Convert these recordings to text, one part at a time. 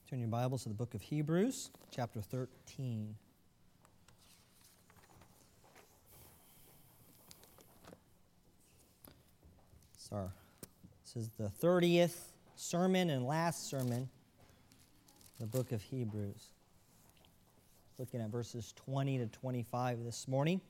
Turn your Bibles to the book of Hebrews, chapter 13. This is the 30th sermon and last sermon in the book of Hebrews. Looking at verses 20 to 25 this morning.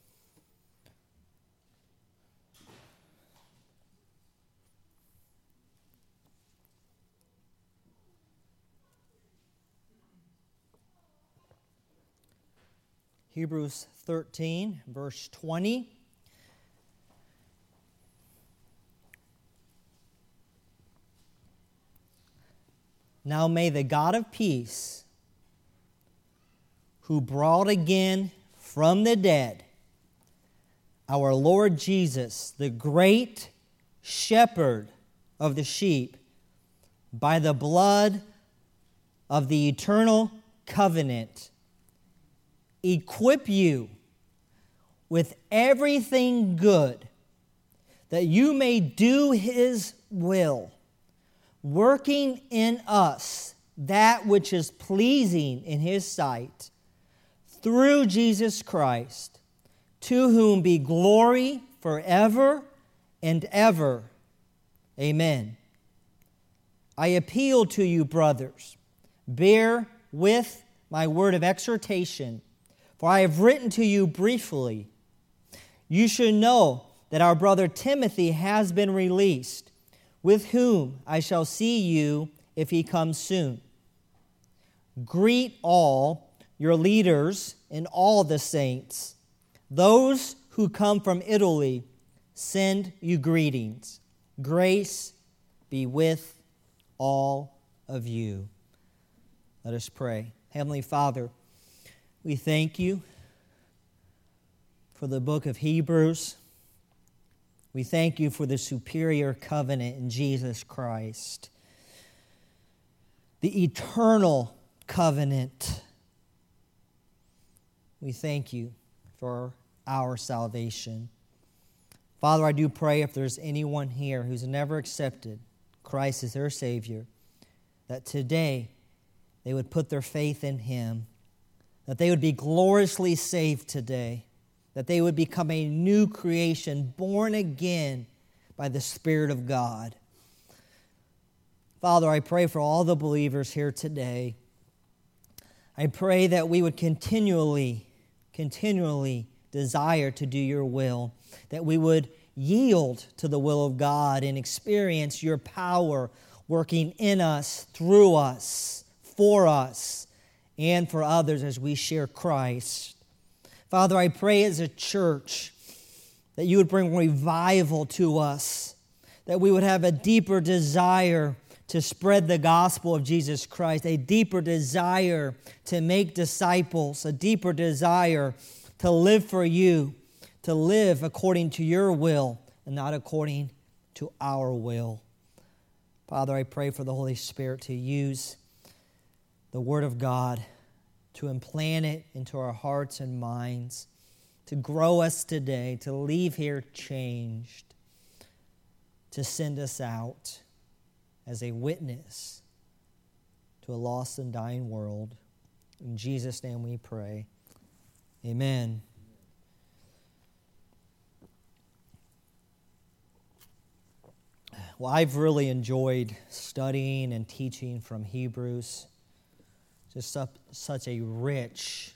Hebrews 13, verse 20. Now may the God of peace, who brought again from the dead our Lord Jesus, the great shepherd of the sheep, by the blood of the eternal covenant, equip you with everything good, that you may do His will, working in us that which is pleasing in His sight, through Jesus Christ, to whom be glory forever and ever. Amen. I appeal to you, brothers, bear with my word of exhortation, for I have written to you briefly. You should know that our brother Timothy has been released, with whom I shall see you if he comes soon. Greet all your leaders and all the saints. Those who come from Italy send you greetings. Grace be with all of you. Let us pray. Heavenly Father, we thank you for the book of Hebrews. We thank you for the superior covenant in Jesus Christ, the eternal covenant. We thank you for our salvation. Father, I do pray if there's anyone here who's never accepted Christ as their Savior, that today they would put their faith in Him, that they would be gloriously saved today, that they would become a new creation, born again by the Spirit of God. Father, I pray for all the believers here today. I pray that we would continually desire to do your will, that we would yield to the will of God and experience your power working in us, through us, for us, and for others as we share Christ. Father, I pray as a church that you would bring revival to us, that we would have a deeper desire to spread the gospel of Jesus Christ, a deeper desire to make disciples, a deeper desire to live for you, to live according to your will and not according to our will. Father, I pray for the Holy Spirit to use the Word of God, to implant it into our hearts and minds, to grow us today, to leave here changed, to send us out as a witness to a lost and dying world. In Jesus' name we pray. Amen. Well, I've really enjoyed studying and teaching from Hebrews. Just such a rich,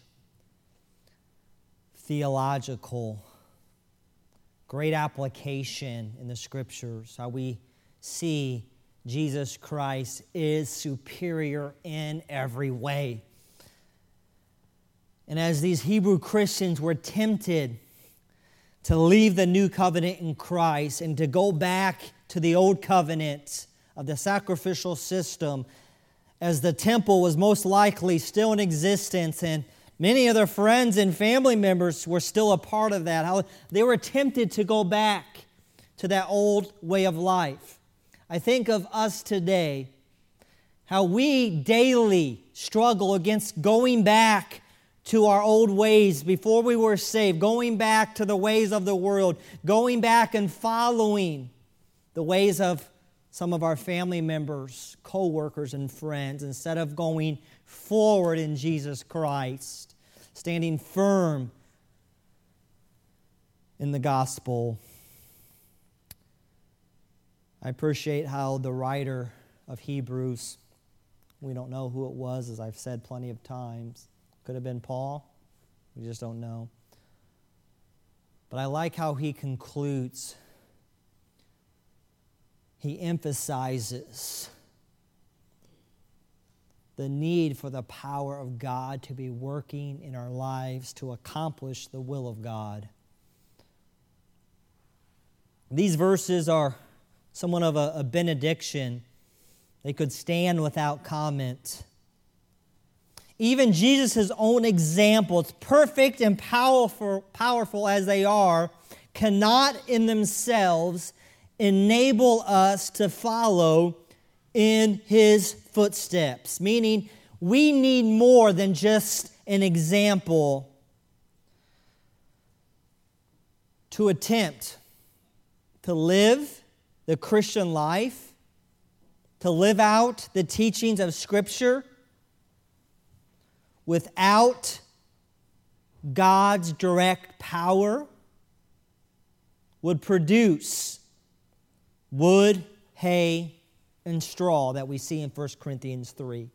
theological, great application in the Scriptures. How we see Jesus Christ is superior in every way. And as these Hebrew Christians were tempted to leave the new covenant in Christ and to go back to the old covenant of the sacrificial system, as the temple was most likely still in existence and many of their friends and family members were still a part of that, how they were tempted to go back to that old way of life. I think of us today, how we daily struggle against going back to our old ways before we were saved, going back to the ways of the world, going back and following the ways of some of our family members, co-workers, and friends, instead of going forward in Jesus Christ, standing firm in the gospel. I appreciate how the writer of Hebrews, we don't know who it was, as I've said plenty of times. Could have been Paul. We just don't know. But I like how he concludes. He emphasizes the need for the power of God to be working in our lives to accomplish the will of God. These verses are somewhat of a benediction. They could stand without comment. Even Jesus' own examples, perfect and powerful as they are, cannot in themselves enable us to follow in His footsteps. Meaning, we need more than just an example to attempt to live the Christian life, to live out the teachings of Scripture without God's direct power would produce wood, hay, and straw that we see in 1 Corinthians 3.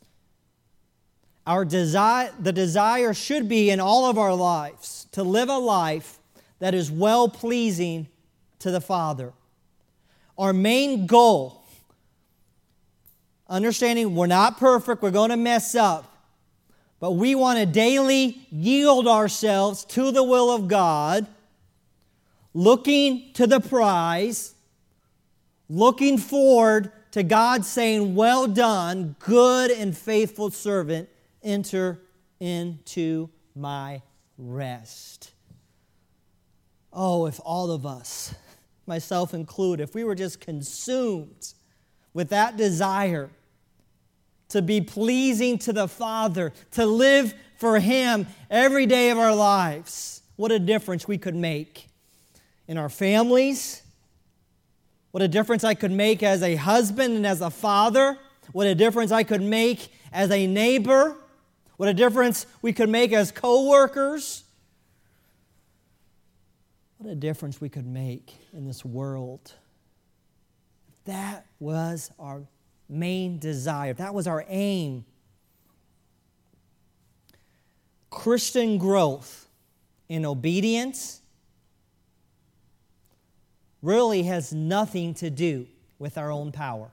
The desire should be in all of our lives to live a life that is well-pleasing to the Father. Our main goal, understanding we're not perfect, we're going to mess up, but we want to daily yield ourselves to the will of God, looking to the prize, looking forward to God saying, "Well done, good and faithful servant, enter into my rest." Oh, if all of us, myself included, if we were just consumed with that desire to be pleasing to the Father, to live for Him every day of our lives, what a difference we could make in our families. What a difference I could make as a husband and as a father. What a difference I could make as a neighbor. What a difference we could make as co-workers. What a difference we could make in this world. That was our main desire. That was our aim. Christian growth in obedience really has nothing to do with our own power.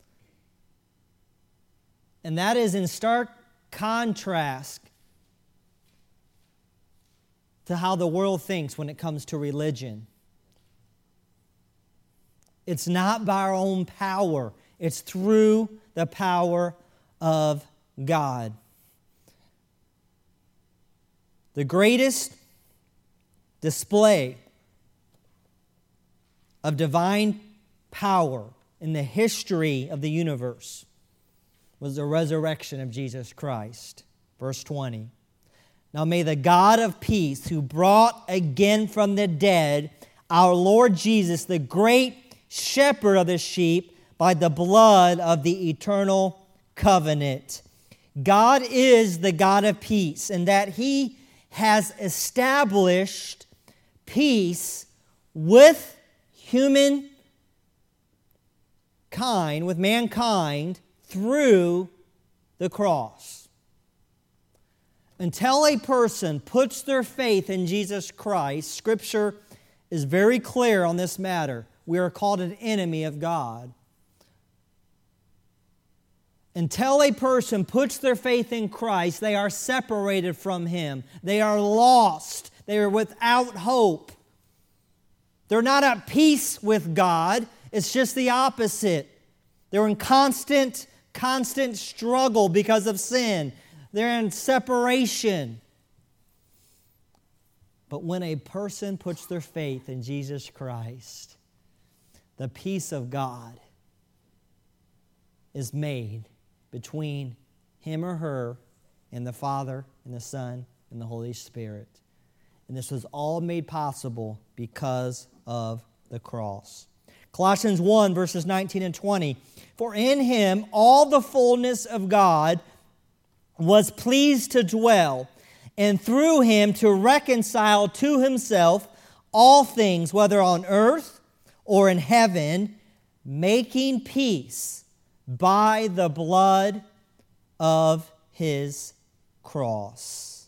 And that is in stark contrast to how the world thinks when it comes to religion. It's not by our own power. It's through the power of God. The greatest display of divine power in the history of the universe was the resurrection of Jesus Christ. Verse 20. Now may the God of peace, who brought again from the dead our Lord Jesus, the great shepherd of the sheep, by the blood of the eternal covenant. God is the God of peace, and that He has established peace with humankind, with mankind, through the cross. Until a person puts their faith in Jesus Christ, Scripture is very clear on this matter. We are called an enemy of God. Until a person puts their faith in Christ, they are separated from Him. They are lost. They are without hope. They're not at peace with God. It's just the opposite. They're in constant struggle because of sin. They're in separation. But when a person puts their faith in Jesus Christ, the peace of God is made between him or her and the Father and the Son and the Holy Spirit. And this was all made possible because of the cross. Colossians 1, verses 19 and 20. For in him all the fullness of God was pleased to dwell, and through him to reconcile to himself all things, whether on earth or in heaven, making peace by the blood of his cross.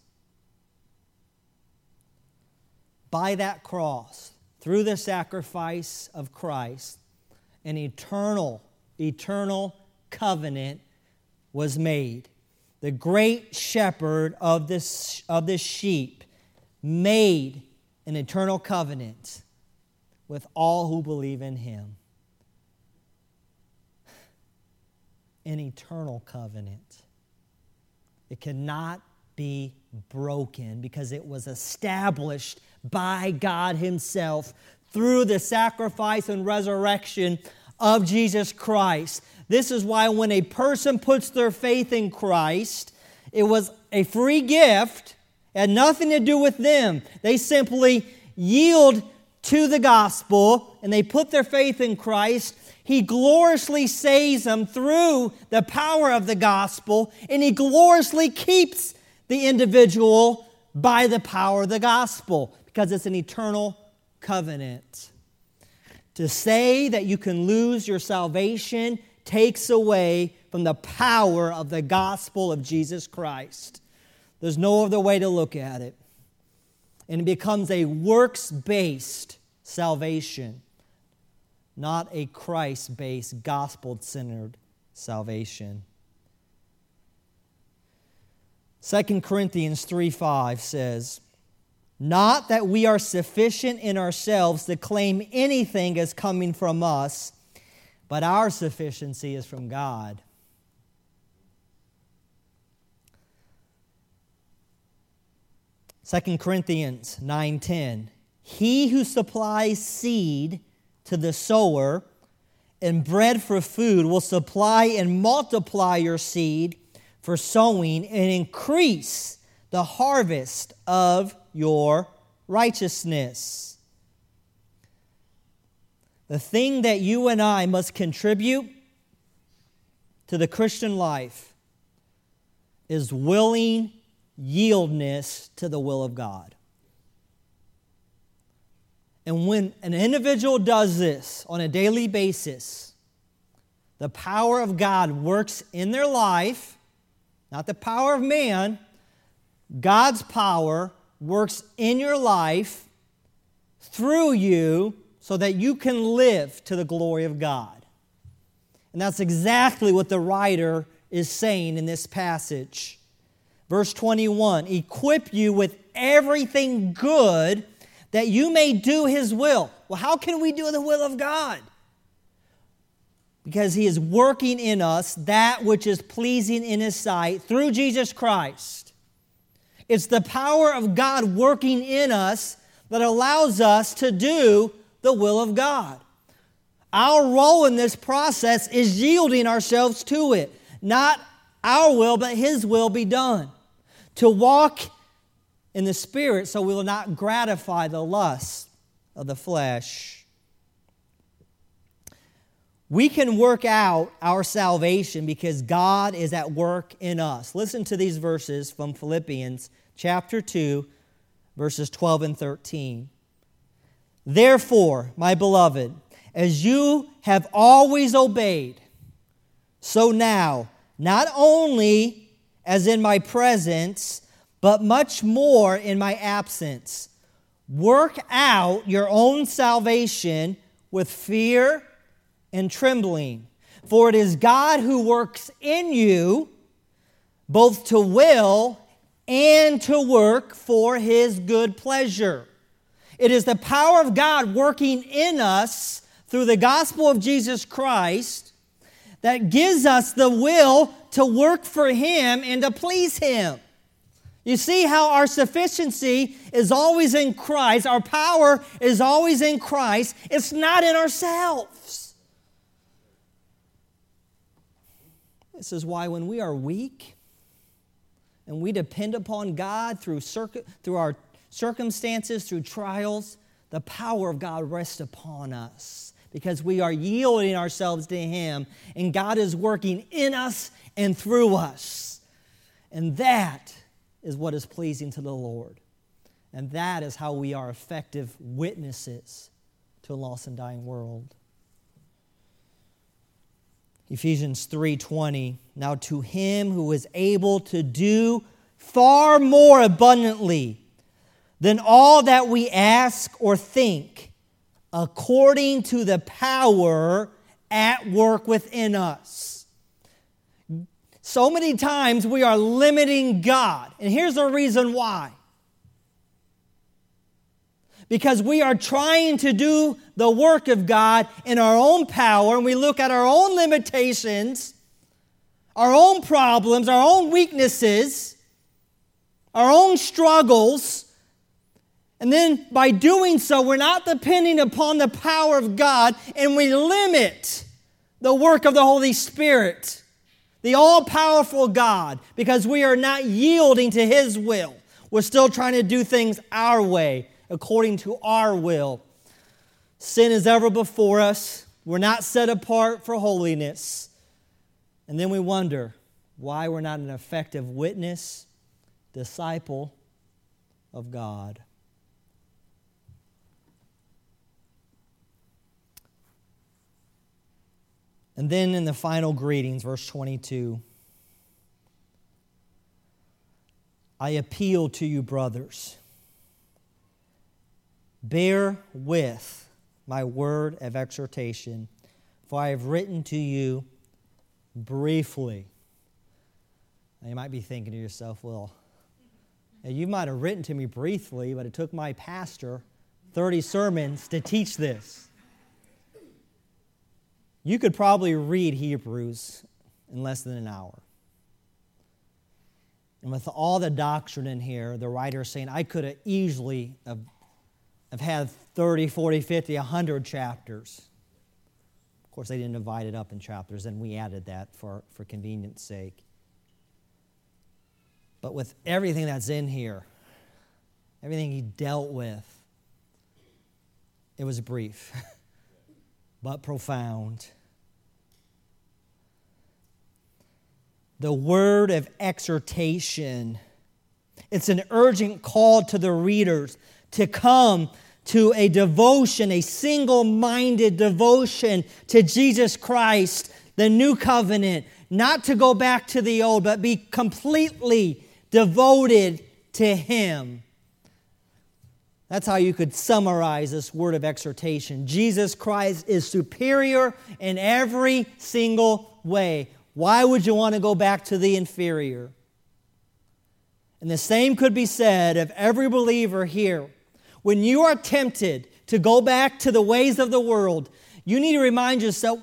By that cross, through the sacrifice of Christ, an eternal covenant was made. The great shepherd of this sheep made an eternal covenant with all who believe in him. An eternal covenant. It cannot be broken because it was established by God himself through the sacrifice and resurrection of Jesus Christ. This is why when a person puts their faith in Christ, it was a free gift. It had nothing to do with them. They simply yield to the gospel and they put their faith in Christ. He gloriously saves them through the power of the gospel, and he gloriously keeps the individual by the power of the gospel because it's an eternal covenant. To say that you can lose your salvation takes away from the power of the gospel of Jesus Christ. There's no other way to look at it. And it becomes a works-based salvation, not a Christ-based, gospel-centered salvation. 2 Corinthians 3:5 says, not that we are sufficient in ourselves to claim anything as coming from us, but our sufficiency is from God. Second Corinthians 9:10, he who supplies seed to the sower and bread for food will supply and multiply your seed for sowing and increase the harvest of your righteousness. The thing that you and I must contribute to the Christian life is willing yieldness to the will of God. And when an individual does this on a daily basis, the power of God works in their life, not the power of man. God's power works in your life through you so that you can live to the glory of God. And that's exactly what the writer is saying in this passage. Verse 21, equip you with everything good that you may do his will. Well, how can we do the will of God? Because he is working in us that which is pleasing in his sight through Jesus Christ. It's the power of God working in us that allows us to do the will of God. Our role in this process is yielding ourselves to it. Not our will, but his will be done. To walk in the Spirit so we will not gratify the lust of the flesh. We can work out our salvation because God is at work in us. Listen to these verses from Philippians chapter 2, verses 12 and 13. Therefore, my beloved, as you have always obeyed, so now, not only as in my presence, but much more in my absence, work out your own salvation with fear and trembling. For it is God who works in you both to will and to work for his good pleasure. It is the power of God working in us through the gospel of Jesus Christ that gives us the will to work for him and to please him. You see how our sufficiency is always in Christ. Our power is always in Christ. It's not in ourselves. This is why when we are weak and we depend upon God through our circumstances, through trials, the power of God rests upon us because we are yielding ourselves to Him, and God is working in us and through us. And that is what is pleasing to the Lord. And that is how we are effective witnesses to a lost and dying world. Ephesians 3:20, now to Him who is able to do far more abundantly than all that we ask or think, according to the power at work within us. So many times we are limiting God. And here's the reason why. Because we are trying to do the work of God in our own power, and we look at our own limitations, our own problems, our own weaknesses, our own struggles, and then by doing so, we're not depending upon the power of God, and we limit the work of the Holy Spirit, the all-powerful God, because we are not yielding to His will. We're still trying to do things our way, according to our will. Sin is ever before us. We're not set apart for holiness. And then we wonder why we're not an effective witness, disciple of God. And then in the final greetings, verse 22, I appeal to you, brothers, bear with my word of exhortation, for I have written to you briefly. Now you might be thinking to yourself, well, you might have written to me briefly, but it took my pastor 30 sermons to teach this. You could probably read Hebrews in less than an hour. And with all the doctrine in here, the writer is saying, I could have easily have had 30, 40, 50, 100 chapters. Of course, they didn't divide it up in chapters, and we added that for convenience sake. But with everything that's in here, everything he dealt with, it was brief, but profound. The word of exhortation, it's an urgent call to the readers to come to a devotion, a single-minded devotion to Jesus Christ, the new covenant, not to go back to the old, but be completely devoted to Him. That's how you could summarize this word of exhortation. Jesus Christ is superior in every single way. Why would you want to go back to the inferior? And the same could be said of every believer here. When you are tempted to go back to the ways of the world, you need to remind yourself,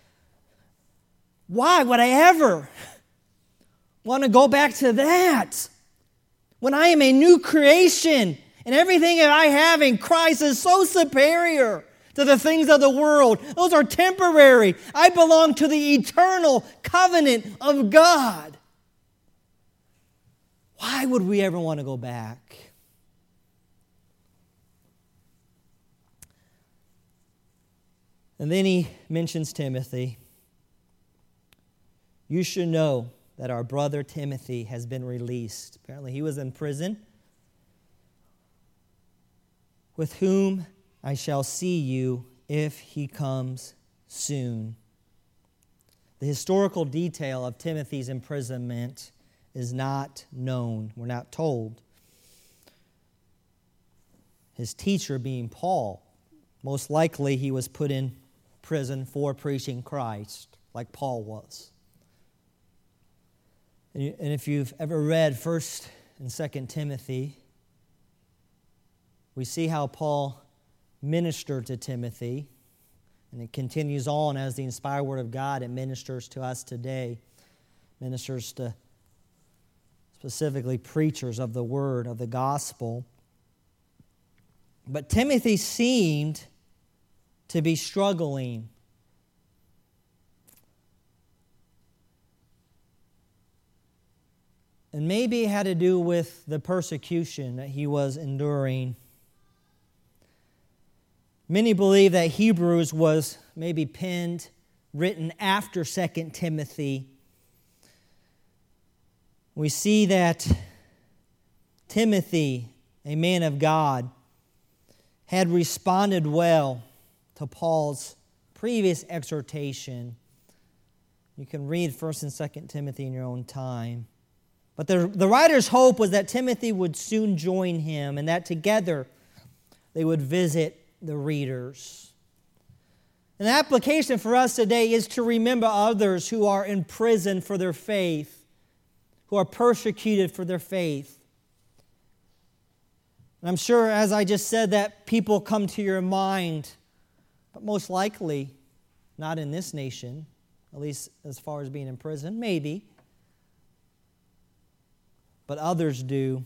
why would I ever want to go back to that? When I am a new creation and everything that I have in Christ is so superior to the things of the world. Those are temporary. I belong to the eternal covenant of God. Why would we ever want to go back? And then he mentions Timothy. You should know that our brother Timothy has been released. Apparently he was in prison, with whom I shall see you if he comes soon. The historical detail of Timothy's imprisonment is not known. We're not told. His teacher being Paul. Most likely he was put in prison for preaching Christ, like Paul was. And if you've ever read 1 and 2 Timothy, we see how Paul ministered to Timothy, and it continues on as the inspired Word of God. It ministers to us today, ministers to specifically preachers of the Word, of the Gospel. But Timothy seemed to be struggling. And maybe it had to do with the persecution that he was enduring. Many believe that Hebrews was maybe penned, written after 2 Timothy, we see that Timothy, a man of God, had responded well to Paul's previous exhortation. You can read 1 and 2 Timothy in your own time. But the writer's hope was that Timothy would soon join him and that together they would visit the readers. An application for us today is to remember others who are in prison for their faith, who are persecuted for their faith. And I'm sure, as I just said, that people come to your mind, but most likely not in this nation, at least as far as being in prison, maybe. But others do.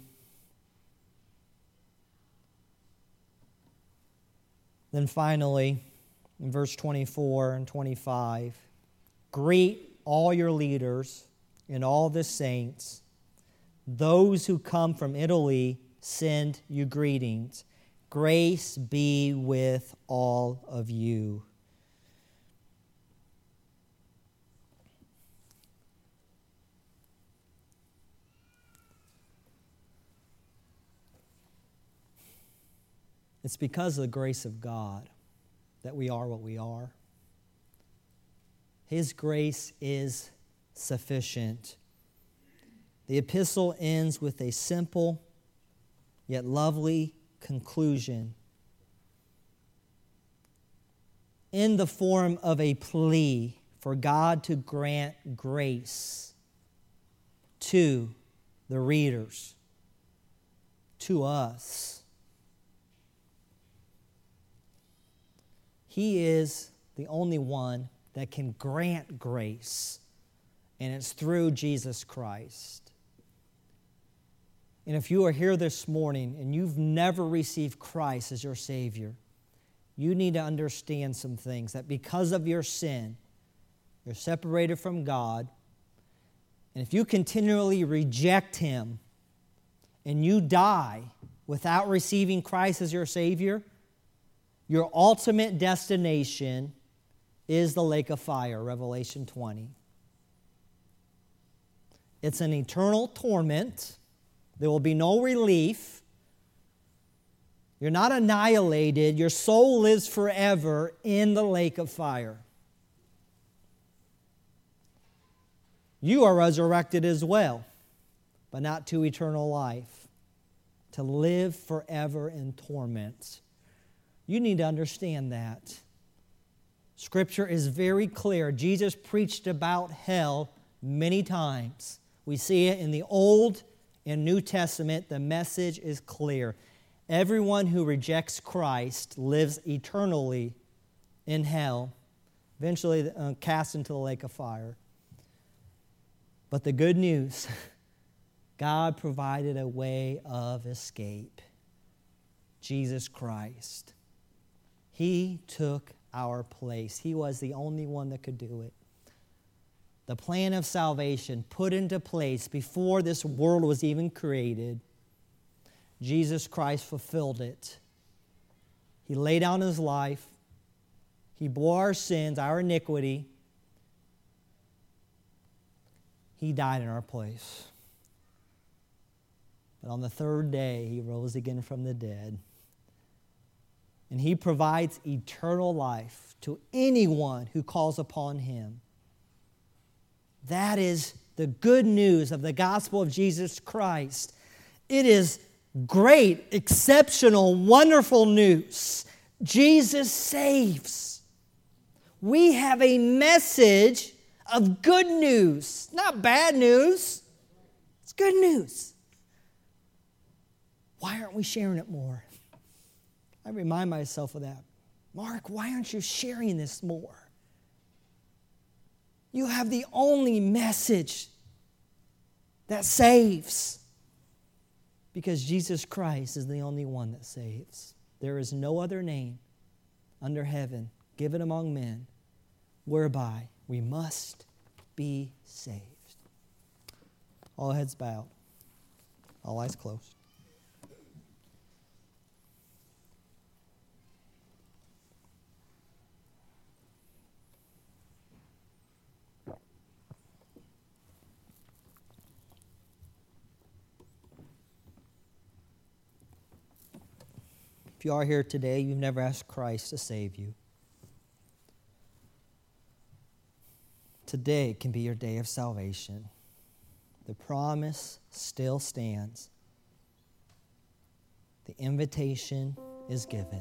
Then finally, in verse 24 and 25, greet all your leaders and all the saints. Those who come from Italy send you greetings. Grace be with all of you. It's because of the grace of God that we are what we are. His grace is sufficient. The epistle ends with a simple yet lovely conclusion in the form of a plea for God to grant grace to the readers, to us. He is the only one that can grant grace, and it's through Jesus Christ. And if you are here this morning and you've never received Christ as your Savior, you need to understand some things, that because of your sin, you're separated from God, and if you continually reject Him and you die without receiving Christ as your Savior, your ultimate destination is the lake of fire, Revelation 20. It's an eternal torment. There will be no relief. You're not annihilated. Your soul lives forever in the lake of fire. You are resurrected as well, but not to eternal life, to live forever in torment. You need to understand that. Scripture is very clear. Jesus preached about hell many times. We see it in the Old and New Testament. The message is clear. Everyone who rejects Christ lives eternally in hell, eventually cast into the lake of fire. But the good news, God provided a way of escape. Jesus Christ. He took our place. He was the only one that could do it. The plan of salvation put into place before this world was even created. Jesus Christ fulfilled it. He laid down His life. He bore our sins, our iniquity. He died in our place. But on the third day, He rose again from the dead. And He provides eternal life to anyone who calls upon Him. That is the good news of the gospel of Jesus Christ. It is great, exceptional, wonderful news. Jesus saves. We have a message of good news, not bad news. It's good news. Why aren't we sharing it more? I remind myself of that. Mark, why aren't you sharing this more? You have the only message that saves. Because Jesus Christ is the only one that saves. There is no other name under heaven given among men whereby we must be saved. All heads bowed. All eyes closed. If you are here today, you've never asked Christ to save you. Today can be your day of salvation. The promise still stands. The invitation is given.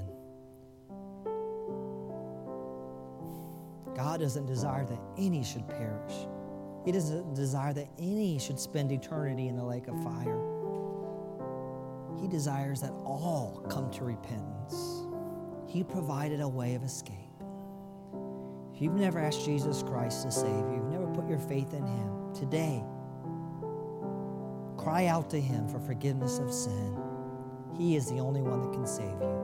God doesn't desire that any should perish. He doesn't desire that any should spend eternity in the lake of fire. He desires that all come to repentance. He provided a way of escape. If you've never asked Jesus Christ to save you, you've never put your faith in Him, today, cry out to Him for forgiveness of sin. He is the only one that can save you.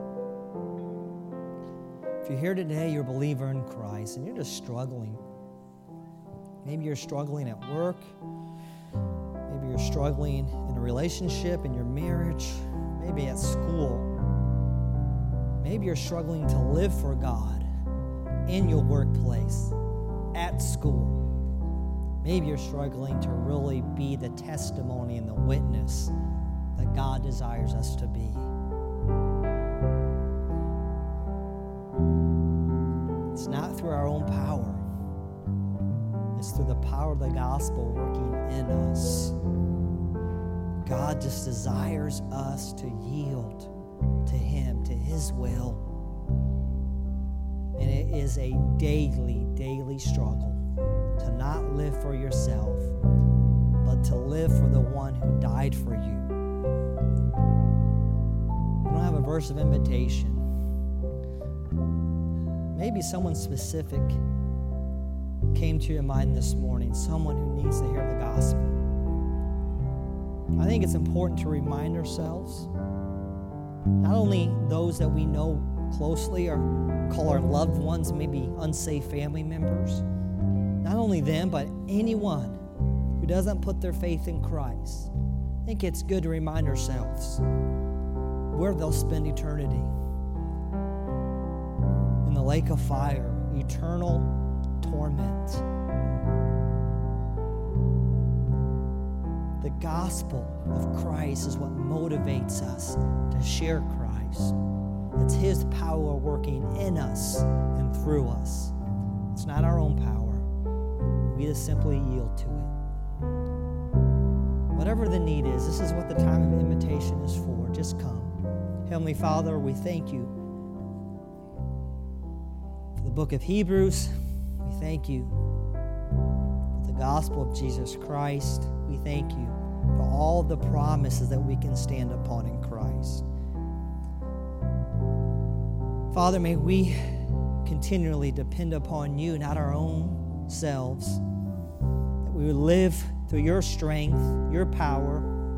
If you're here today, you're a believer in Christ, and you're just struggling. Maybe you're struggling at work. Maybe you're struggling in a relationship, in your marriage. Maybe at school. Maybe you're struggling to live for God in your workplace, at school. Maybe you're struggling to really be the testimony and the witness that God desires us to be. It's not through our own power. It's through the power of the gospel working in us. God just desires us to yield to Him, to His will. And it is a daily struggle to not live for yourself, but to live for the one who died for you. We don't have a verse of invitation. Maybe someone specific came to your mind this morning, someone who needs to hear the gospel. I think it's important to remind ourselves, not only those that we know closely or call our loved ones, maybe unsafe family members, not only them, but anyone who doesn't put their faith in Christ. I think it's good to remind ourselves where they'll spend eternity. In the lake of fire, eternal torment. The gospel of Christ is what motivates us to share Christ. It's His power working in us and through us. It's not our own power. We just simply yield to it. Whatever the need is, this is what the time of invitation is for. Just come. Heavenly Father, we thank you for the book of Hebrews. We thank you for the gospel of Jesus Christ. We thank you for all the promises that we can stand upon in Christ. Father, may we continually depend upon you, not our own selves, that we would live through your strength, your power,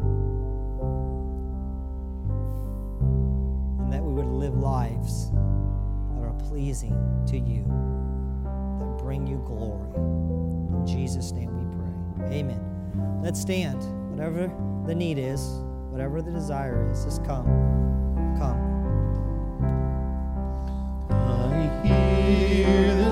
and that we would live lives that are pleasing to you, that bring you glory. In Jesus' name we pray. Amen. Let's stand. Whatever the need is, whatever the desire is, just come. Come. I hear the